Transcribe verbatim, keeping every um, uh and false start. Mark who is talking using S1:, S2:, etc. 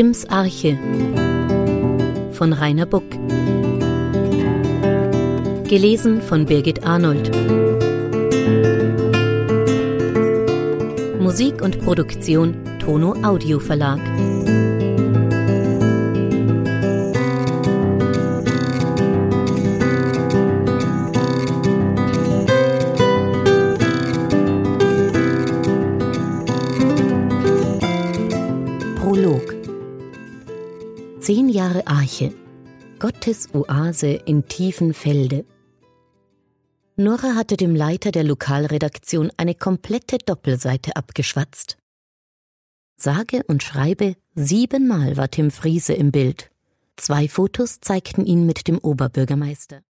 S1: Tims Arche von Rainer Buck. Gelesen von Birgit Arnold. Musik und Produktion Tono Audio Verlag. Prolog. Zehn Jahre Arche. Gottes Oase in tiefen Felde. Nora hatte dem Leiter der Lokalredaktion eine komplette Doppelseite abgeschwatzt. Sage und schreibe, siebenmal war Tim Friese im Bild. Zwei Fotos zeigten ihn mit dem Oberbürgermeister.